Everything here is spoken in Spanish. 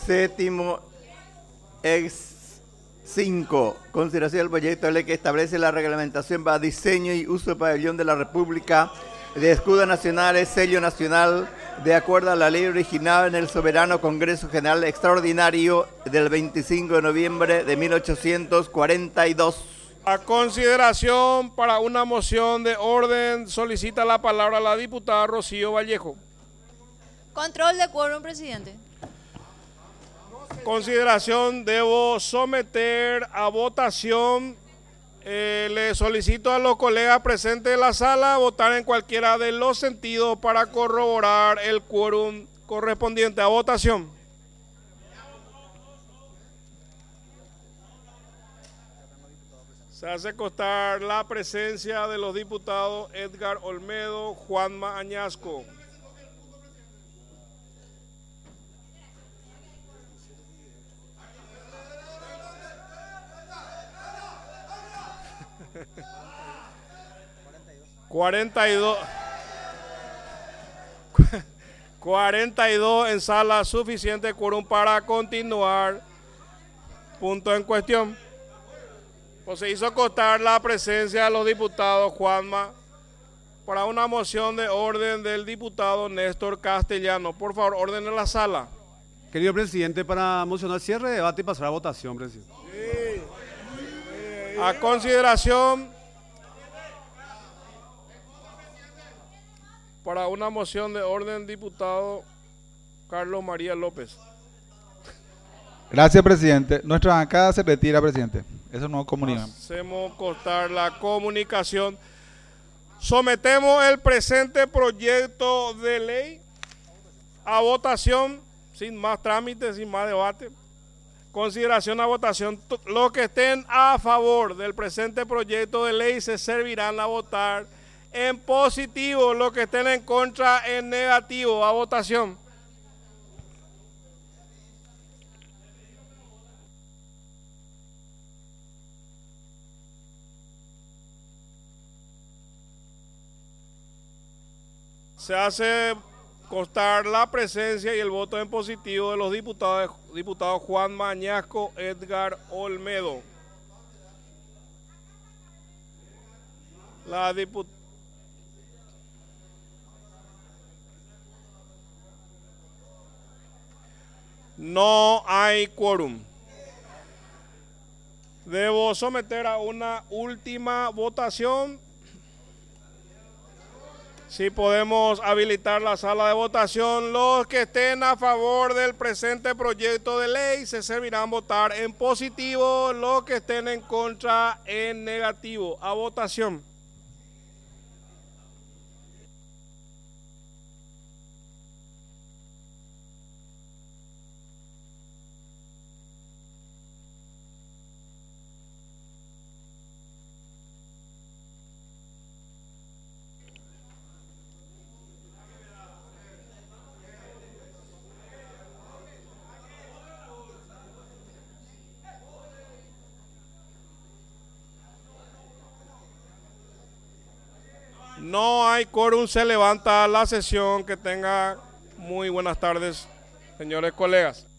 Séptimo, ex 5. Consideración del proyecto de ley que establece la reglamentación para diseño y uso del pabellón de la República, de escudos nacionales, sello nacional, de acuerdo a la ley original en el Soberano Congreso General Extraordinario del 25 de noviembre de 1842. A consideración para una moción de orden, solicita la palabra la diputada Rocío Vallejo. Control de quórum, presidente. Consideración, debo someter a votación. Le solicito a los colegas presentes en la sala votar en cualquiera de los sentidos para corroborar el quórum correspondiente a votación. Se hace constar la presencia de los diputados Edgar Olmedo, Juanma Añasco. $42 en sala, suficiente quórum para continuar. Punto en cuestión. Pues se hizo constar la presencia de los diputados Juanma para una moción de orden del diputado Néstor Castellano. Por favor, orden en la sala. Querido presidente, para mocionar cierre de debate y pasar a votación, presidente. A consideración para una moción de orden diputado Carlos María López. Gracias, presidente. Nuestra bancada se retira, presidente. Eso no comunicamos. Hacemos constar la comunicación. Sometemos el presente proyecto de ley a votación, sin más trámites, sin más debate. Consideración a votación. Los que estén a favor del presente proyecto de ley se servirán a votar en positivo. Los que estén en contra, en negativo. A votación. Se hace constar la presencia y el voto en positivo de los diputados Juan Añasco, Edgar Olmedo. No hay quórum. Debo someter a una última votación. Si podemos habilitar la sala de votación, los que estén a favor del presente proyecto de ley se servirán votar en positivo, los que estén en contra en negativo. A votación. No hay quórum, se levanta la sesión. Que tenga muy buenas tardes, señores colegas.